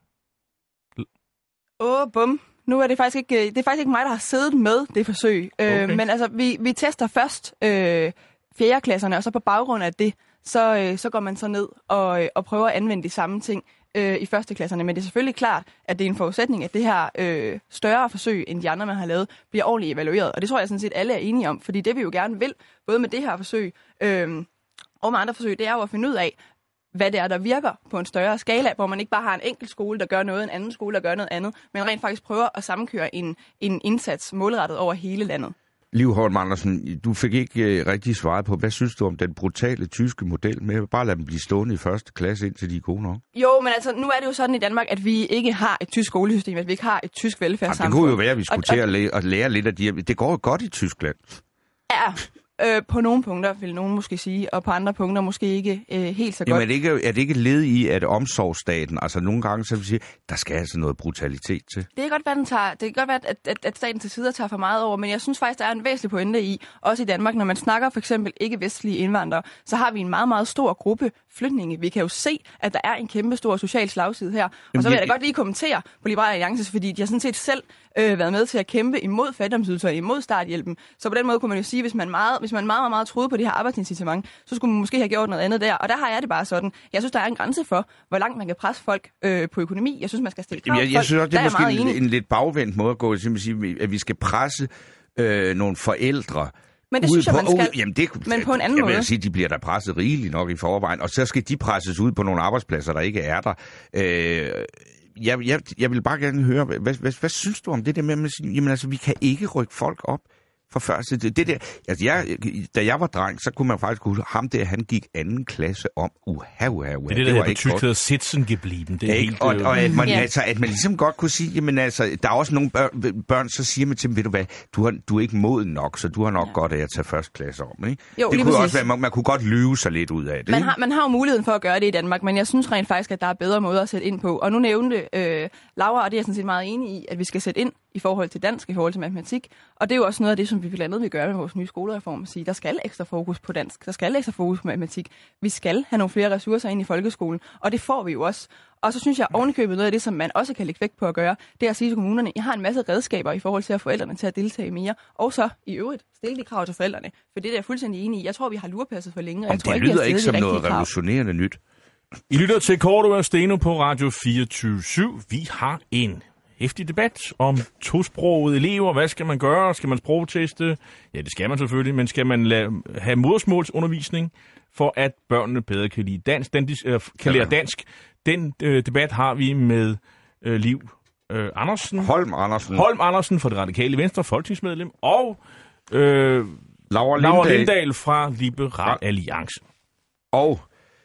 Åh, oh, bum. Nu er det faktisk ikke, det er faktisk ikke mig, der har siddet med det forsøg. Okay. Øh, men altså, vi, vi tester først øh, fjerde klasserne, og så på baggrund af det, så, øh, så går man så ned og, og prøver at anvende de samme ting øh, i første klasserne. Men det er selvfølgelig klart, at det er en forudsætning, at det her øh, større forsøg, end de andre, man har lavet, bliver ordentligt evalueret. Og det tror jeg sådan set, alle er enige om, fordi det vi jo gerne vil, både med det her forsøg øh, og med andre forsøg, det er jo at finde ud af, hvad det er, der virker på en større skala, hvor man ikke bare har en enkelt skole, der gør noget, en anden skole, der gør noget andet, men rent faktisk prøver at sammenkøre en, en indsats målrettet over hele landet. Liv Holm Andersen, du fik ikke uh, rigtig svaret på, hvad synes du om den brutale tyske model med at bare lade dem blive stående i første klasse, indtil de er gode nok? Jo, men altså, nu er det jo sådan i Danmark, at vi ikke har et tysk skolesystem, at vi ikke har et tysk velfærdssamfund. Jamen, det kunne jo være, at vi skulle og, til at lære, at lære lidt af de. Det går jo godt i Tyskland. Ja. Øh, på nogle punkter, vil nogen måske sige, og på andre punkter måske ikke øh, helt så godt. Jamen, er det ikke, er det ikke led i, at omsorgsstaten, altså nogle gange, så vil sige, der skal altså noget brutalitet til? Det kan godt være, den tager, det kan godt være at, at, at staten til sider tager for meget over, men jeg synes faktisk, der er en væsentlig pointe i, også i Danmark, når man snakker for eksempel ikke-vestlige indvandrere, så har vi en meget, meget stor gruppe flygtninge. Vi kan jo se, at der er en kæmpe stor social slagside her. Og så vil jeg da godt lige kommentere på Liberal Alliance, fordi de har sådan set selv øh, været med til at kæmpe imod fattigdomsydelser, imod starthjælpen. Så på den måde kunne man jo sige, hvis man meget, hvis man meget, meget, meget troede på det her arbejdsincitament, så skulle man måske have gjort noget andet der. Og der har jeg det bare sådan. Jeg synes, der er en grænse for, hvor langt man kan presse folk øh, på økonomi. Jeg synes, man skal stille krav. Jeg, jeg synes også, det er måske en, en lidt bagvendt måde at gå, at vi skal presse øh, nogle forældre. Men det synes jeg, man skal. Uh, jamen det, men på en anden jeg måde. Jeg vil sige, de bliver der presset rigeligt nok i forvejen, og så skal de presses ud på nogle arbejdspladser, der ikke er der. Øh, jeg, jeg, jeg vil bare gerne høre, hvad, hvad, hvad, hvad synes du om det der med, at man siger, jamen altså, vi kan ikke rykke folk op for først. Det, det der, altså jeg, da jeg var dreng, så kunne man faktisk huske, ham der, han gik anden klasse om. Uha, uha, uha. Det er det, det der var på tysk hedder sitzen geblieben. Det er helt, og, og at man, ja. altså, at man ligesom godt kunne sige, jamen altså, der er også nogle børn, børn så siger man til dem, ved du hvad, du, har, du er ikke moden nok, så du har nok ja. godt af at tage første klasse om, ikke? Jo, det kunne også være, man, man kunne godt lyve sig lidt ud af det. Man har, man har jo muligheden for at gøre det i Danmark, men jeg synes rent faktisk, at der er bedre måder at sætte ind på. Og nu nævnte øh, Laura, og det er jeg sådan set meget enig i, at vi skal sætte ind i forhold til dansk, i forhold til matematik. Og det er jo også noget af det, som vi blandt andet vil gøre med vores nye skolereform. At sige, der skal ekstra fokus på dansk, der skal ekstra fokus på matematik. Vi skal have nogle flere ressourcer ind i folkeskolen, og det får vi jo også. Og så synes jeg ovenikøbet noget af det, som man også kan lægge vægt på at gøre, det er at sige til kommunerne, jeg har en masse redskaber i forhold til at få forældrene til at deltage mere. Og så i øvrigt stille de krav til forældrene. For det er jeg fuldstændig enig i. Jeg tror, vi har lurepasset for længe. Og det lyder ikke som noget revolutionerende nyt. I lytter til Cordua og Steno på Radio fireogtyve syv. Vi har en heftig debat om tosprogede elever. Hvad skal man gøre? Skal man sprogteste? Ja, det skal man selvfølgelig, men skal man lade, have modersmålsundervisning, for at børnene bedre kan lide dansk, den, øh, kan lære dansk? Den øh, debat har vi med øh, Liv øh, Andersen. Holm Andersen. Holm Andersen fra Det Radikale Venstre, folketingsmedlem, og øh, Laura Laura Lindahl fra Liberal Alliance. Og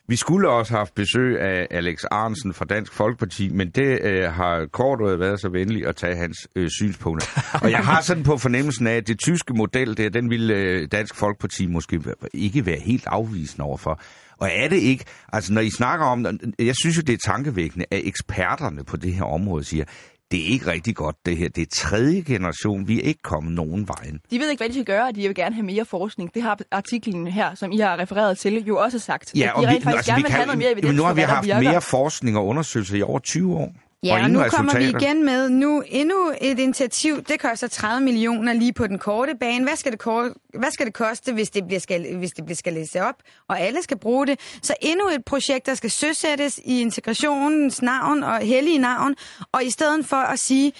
Vi skulle også have haft besøg af Alex Ahrendtsen fra Dansk Folkeparti, men det øh, har Kortøjet været så venlig at tage hans øh, synspunkter. Og jeg har sådan på fornemmelsen af, at det tyske model, der, den ville øh, Dansk Folkeparti måske ikke være helt afvisende overfor. Og er det ikke, altså når I snakker om, jeg synes jo, det er tankevækkende, at eksperterne på det her område siger, det er ikke rigtig godt, det her. Det er tredje generation. Vi er ikke kommet nogen vejen. De ved ikke, hvad de skal gøre, og de vil gerne have mere forskning. Det har artiklen her, som I har refereret til, jo også sagt. Ja, og de vi, rent faktisk altså, gerne vi vil kan, have noget mere evidens nu har for, vi hvad haft der virker. mere forskning og undersøgelser i over tyve år. Ja, og, og nu resultater. kommer vi igen med nu endnu et initiativ. Det koster tredive millioner lige på den korte bane. Hvad skal det, kor- hvad skal det koste, hvis det bliver skal, hvis det bliver skal læse op, og alle skal bruge det? Så endnu et projekt, der skal søsættes i integrationens navn og hellige navn, og i stedet for at sige,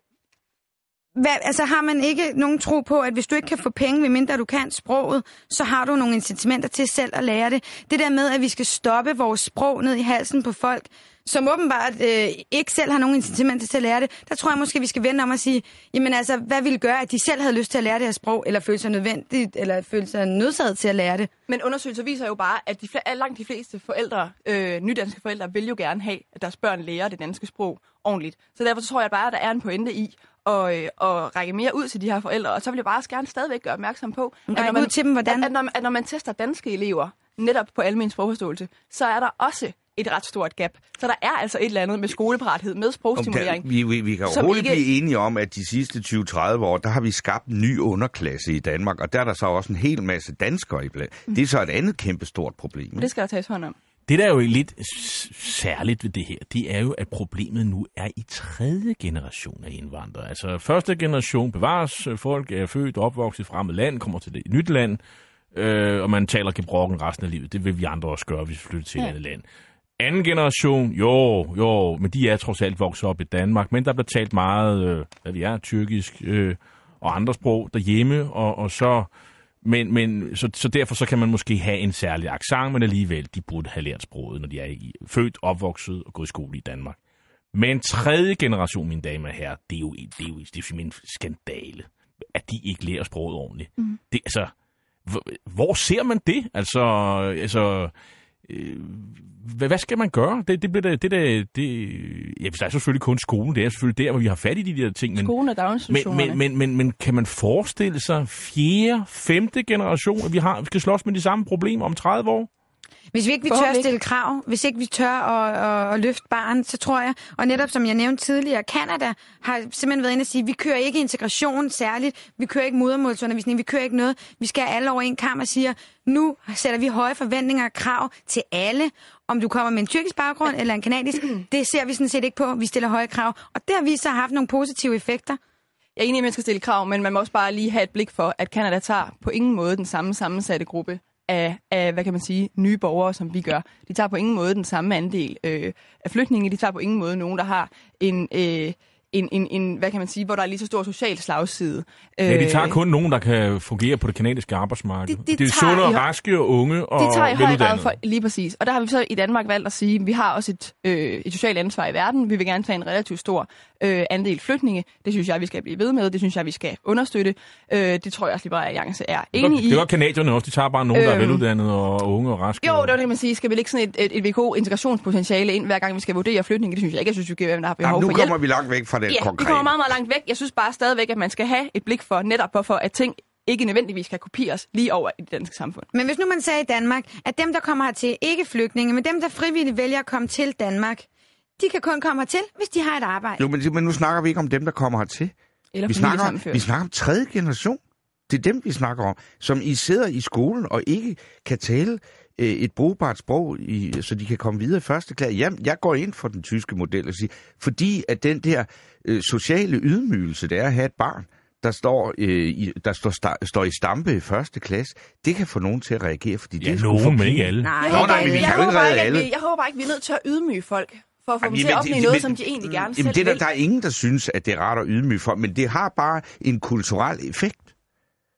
hvad, altså har man ikke nogen tro på, at hvis du ikke kan få penge, medmindre du kan sproget, så har du nogle incitamenter til selv at lære det. Det der med, at vi skal stoppe vores sprog ned i halsen på folk, som åbenbart øh, ikke selv har nogen incitamenter til at lære det, der tror jeg måske, vi skal vende om at sige, jamen altså, hvad ville gøre, at de selv havde lyst til at lære det her sprog, eller føle sig nødvendigt, eller føle sig nødsaget til at lære det. Men undersøgelser viser jo bare, at de fl- at langt de fleste forældre, øh, nydanske forældre, vil jo gerne have, at deres børn lærer det danske sprog ordentligt. Så derfor så tror jeg bare, at der er en pointe i at, øh, at række mere ud til de her forældre, og så vil jeg bare gerne stadigvæk gøre opmærksom på, at når, man, ud til dem, hvordan? At, at, når, at når man tester danske elever, netop på almen sprogforståelse, så er der også et ret stort gap. Så der er altså et eller andet med skoleparathed, med sprogstimulering. Der, vi, vi, vi kan roligt ikke... blive enige om, at de sidste tyve til tredive år, der har vi skabt en ny underklasse i Danmark, og der er der så også en hel masse danskere iblandt. Mm. Det er så et andet kæmpestort problem. Det skal der tages hånd om. Det, der er jo lidt særligt ved det her, det er jo, at problemet nu er i tredje generation af indvandrere. Altså første generation bevares, folk er født og opvokset i fremmed land, kommer til et nyt land, øh, og man taler gebrokken resten af livet. Det vil vi andre også gøre, hvis vi flytter til ja. et andet land. Anden generation, jo, jo, men de er trods alt vokset op i Danmark, men der bliver talt meget, øh, hvad vi er, tyrkisk øh, og andre sprog derhjemme, og, og så, men, men så, så derfor så kan man måske have en særlig accent, men alligevel, de burde have lært sproget, når de er i, født, opvokset og gået i skole i Danmark. Men tredje generation, mine damer og herrer, det er jo, det er jo, det er jo en skandale, at de ikke lærer sproget ordentligt. Mm. Det, altså, hvor, hvor ser man det? Altså, altså øh, Hvad, hvad skal man gøre? Det, det bliver det, det, det, det ja, der er selvfølgelig kun skolen. Det er selvfølgelig der, hvor vi har fat i de der ting. Men, skolen og daginstitutionerne. Men, men, men, men kan man forestille sig fjerde, femte generation, at vi, har, vi skal slås med de samme problemer om tredive år? Hvis vi ikke vi tør at stille krav, hvis ikke vi tør at, at, at løfte barn, så tror jeg, og netop som jeg nævnte tidligere, Canada har simpelthen været inde og sige, vi kører ikke integration særligt, vi kører ikke modermålsundervisning, vi kører ikke noget, vi skal alle over en kamp og siger, nu sætter vi høje forventninger og krav til alle, om du kommer med en tyrkisk baggrund eller en kanadisk, det ser vi sådan set ikke på, vi stiller høje krav, og det har vist sig at have haft nogle positive effekter. Jeg er enig, at man skal stille krav, men man må også bare lige have et blik for, at Canada tager på ingen måde den samme sammensatte gruppe Af, af, hvad kan man sige, nye borgere, som vi gør. De tager på ingen måde den samme andel øh, af flygtninge. De tager på ingen måde nogen, der har en, øh, en, en, en, hvad kan man sige, hvor der er lige så stor social slagside. Ja, de tager kun nogen, der kan fungere på det canadiske arbejdsmarked. De, de det er sunde og raske og unge og veluddannede. De tager i høj grad for, veluddannede. lige præcis. Og der har vi så i Danmark valgt at sige, at vi har også et, øh, et socialt ansvar i verden. Vi vil gerne tage en relativt stor øh, andel flygtninge. Det synes jeg, vi skal blive ved med. Det synes jeg, vi skal understøtte. Øh, det tror jeg også, Liberal Alliance er enige i. Det var kanadierne også. De tager bare nogen, der er veluddannede og unge og raske. Jo, det var det, man siger. Skal vi lægge sådan et, et, et V K-integrationspotentiale ind, hver gang vi skal vurdere flygtninge? Det synes jeg ikke. Jeg synes, vi har behov Jamen, for nu kommer vi langt væk fra det ja, konkrete. vi kommer meget, meget langt væk. Jeg synes bare stadigvæk, at man skal have et blik for netop hvorfor, at ting ikke nødvendigvis kan kopieres lige over i det danske samfund. Men hvis nu man sagde i Danmark, at dem, der kommer hertil, ikke flygtninge, men dem, der frivilligt vælger at komme til Danmark, de kan kun komme hertil, hvis de har et arbejde. Jo, men, men nu snakker vi ikke om dem, der kommer hertil. Eller vi, snakker om, vi snakker om tredje generation. Det er dem, vi snakker om, som I sidder i skolen og ikke kan tale øh, et brugbart sprog, i, så de kan komme videre i første klasse. Jeg, jeg går ind for den tyske model og siger, fordi at den der øh, sociale ydmygelse, det er at have et barn, der står, øh, i, der står, sta, står i stampe i første klasse, det kan få nogen til at reagere, fordi ja, det er nogen, men ikke alle. Nej, jeg, Nå, nej, men vi kan jo ikke redde alle. Jeg håber ikke, vi er nødt til at ydmyge folk, for at få dem til at opleve noget, som de egentlig gerne jamen, selv det der, vil. der er ingen, der synes, at det er rart at ydmyge folk, men det har bare en kulturel effekt.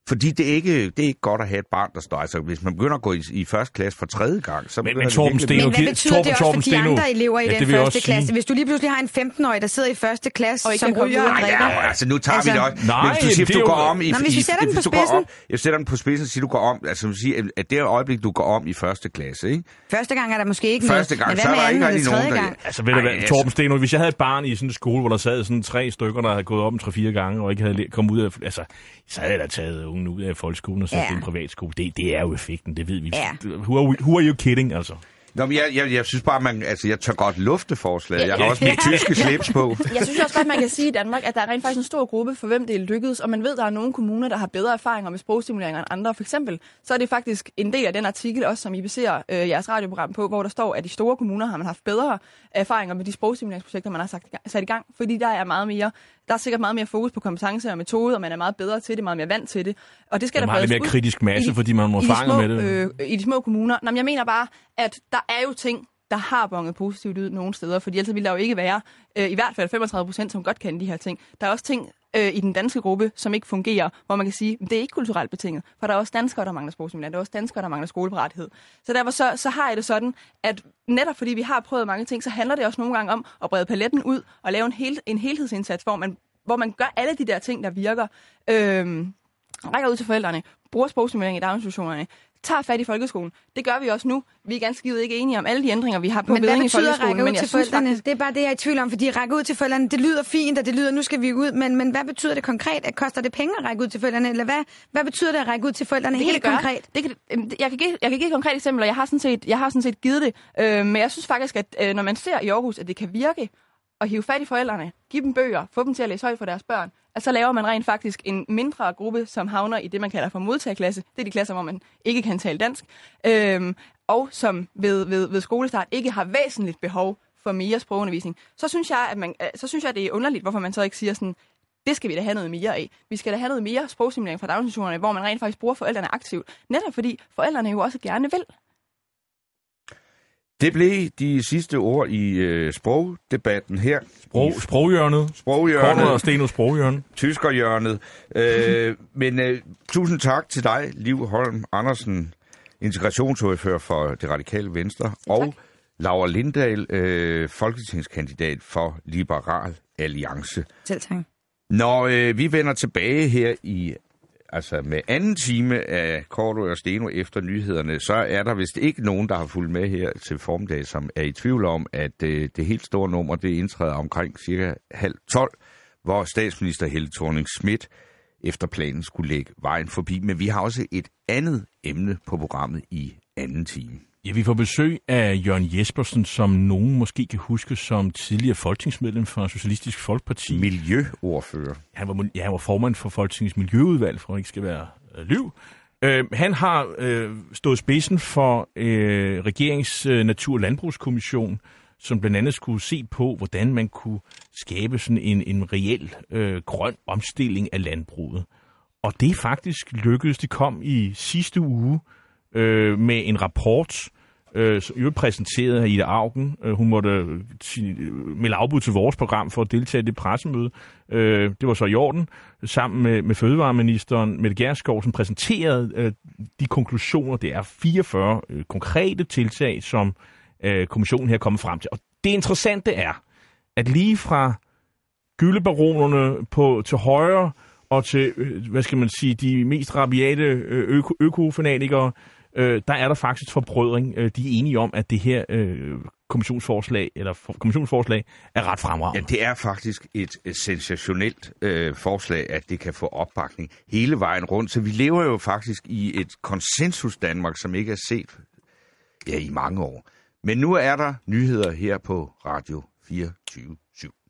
Fordi det er, ikke, det er ikke godt at have et barn, der står. Altså, hvis man begynder at gå i, i første klasse for tredje gang, så men, men, Torben Steno, men hvad betyder Torben, det også Torben for de Steno, andre elever i ja, den første klasse? Hvis du lige pludselig har en femten-årig, der sidder i første klasse, og som ryger og drikker... Ja, altså nu tager altså, vi det også. Nej, hvis du siger, det du jo... går om i... Nå, hvis vi sætter i, den på spidsen... Op, jeg sætter den på spidsen og siger, du går om... Altså, sige, at det øjeblik, du går om i første klasse, ikke? Første gang er der måske ikke første noget. Gang, så er der ikke rigtig nogen, gang? Altså, ved du hvad, Torben Steno, hvis jeg havde et barn i sådan en skole, hvor der sad sådan tre stykker, der havde gået op en tre-fire gange, og ikke havde kommet ud af... Altså, så havde jeg da taget ungen ud af folkeskolen og sat ja. en privatskole. Det, det er jo effekten, det ved vi. Ja. Who, are we, who are you kidding, altså? Nå, men jeg, jeg, jeg synes bare, man, altså, jeg tør godt lufte forslaget. Jeg har også mit tyske slips på. Jeg synes også godt, man kan sige i Danmark, at der er rent faktisk en stor gruppe, for hvem det er lykkedes, og man ved, at der er nogle kommuner, der har bedre erfaringer med sprogstimuleringer end andre. For eksempel, så er det faktisk en del af den artikel, også som I baserer øh, jeres radioprogram på, hvor der står, at i store kommuner har man haft bedre erfaringer med de sprogstimuleringsprojekter, man har sagt, sat i gang, fordi der er meget mere, der er sikkert meget mere fokus på kompetencer og metoder, og man er meget bedre til det, meget mere vant til det. Og det skal der meget mere kritisk masse, fordi man må erfaringer med det. Øh, I de små kommuner. Nå, men jeg mener bare, at der er jo ting, der har bonget positivt ud nogle steder, fordi ellers ville der jo ikke være, øh, i hvert fald femogtredive procent, som godt kan de her ting. Der er også ting øh, i den danske gruppe, som ikke fungerer, hvor man kan sige, at det er ikke kulturelt betinget, for der er også danskere, der mangler sprogstimulering, der er også danskere, der mangler skoleparathed. Så derfor så, så har jeg det sådan, at netop fordi vi har prøvet mange ting, så handler det også nogle gange om at brede paletten ud og lave en, hel, en helhedsindsats, hvor man, hvor man gør alle de der ting, der virker, øh, rækker ud til forældrene, bruger sprogstimulering i daginstitutionerne, tager fat i folkeskolen. Det gør vi også nu. Vi er ganske givet ikke enige om alle de ændringer, vi har på bedring i folkeskolen. Men hvad betyder række ud til forældrene? Faktisk... Det er bare det, jeg er i tvivl om, fordi række ud til forældrene, det lyder fint, og det lyder, nu skal vi ud, men, men hvad betyder det konkret? Koster det penge at række ud til forældrene, eller hvad, hvad betyder det at række ud til forældrene helt konkret? Det kan, jeg, kan give, jeg kan give et konkret eksempel, og jeg har sådan set, jeg har sådan set givet det, øh, men jeg synes faktisk, at øh, når man ser i Aarhus, at det kan virke at hive fat i forældrene, give dem bøger, få dem til at læse højt for deres børn, at så laver man rent faktisk en mindre gruppe, som havner i det, man kalder for modtagerklasse. Det er de klasser, hvor man ikke kan tale dansk, øhm, og som ved, ved, ved skolestart ikke har væsentligt behov for mere sprogundervisning. Så synes jeg, at man, så synes jeg, at det er underligt, hvorfor man så ikke siger sådan, det skal vi da have noget mere af. Vi skal da have noget mere sprogstimulering fra daginstitutionerne, hvor man rent faktisk bruger forældrene aktivt. Netop fordi forældrene jo også gerne vil. Det blev de sidste ord i øh, sprogdebatten her. Sprog, sproghjørnet. Sproghjørnet. Kornet og Steno sproghjørnet. Tyskerhjørnet. øh, men øh, tusind tak til dig, Liv Holm Andersen, integrationsordfører for Det Radikale Venstre, tak. Og Laura Lindahl, øh, folketingskandidat for Liberal Alliance. Selv tak. Når øh, vi vender tilbage her i altså med anden time af Korto og Steno efter nyhederne, så er der vist ikke nogen, der har fulgt med her til formiddag, som er i tvivl om, at øh, det helt store nummer, det indtræder omkring cirka halv tolv, hvor statsminister Helle Thorning-Schmidt efter planen skulle lægge vejen forbi. Men vi har også et andet emne på programmet i anden time. Ja, vi får besøg af Jørgen Jespersen, som nogen måske kan huske som tidligere folketingsmedlem for Socialistisk Folkeparti. Miljøordfører. Han var, ja, han var formand for Folketingets Miljøudvalg, for at ikke skal være øh, lyv. Øh, han har øh, stået spidsen for øh, regerings øh, Natur- og Landbrugskommission, som blandt andet skulle se på, hvordan man kunne skabe sådan en, en reel øh, grøn omstilling af landbruget. Og det er faktisk lykkedes. Det kom i sidste uge øh, med en rapport, øh, som jo præsenteret af Ida Auken. Øh, hun måtte øh, melde afbud til vores program for at deltage i det pressemøde. Øh, det var så i orden. Sammen med, med fødevareministeren Mette Gjerskov, som præsenterede øh, de konklusioner. Det er fireogfyrre øh, konkrete tiltag, som øh, kommissionen her er kommet frem til. Og det interessante er, at lige fra gyldebaronerne på, til højre og til, øh, hvad skal man sige, de mest rabiate øh, øko, økofanatikere, øh, der er der faktisk forbrødring. Øh, de er enige om, at det her øh, kommissionsforslag, eller for, kommissionsforslag er ret fremragende. Ja, det er faktisk et, et sensationelt øh, forslag, at det kan få opbakning hele vejen rundt. Så vi lever jo faktisk i et konsensus Danmark, som ikke er set ja, i mange år. Men nu er der nyheder her på Radio fireogtyve syv.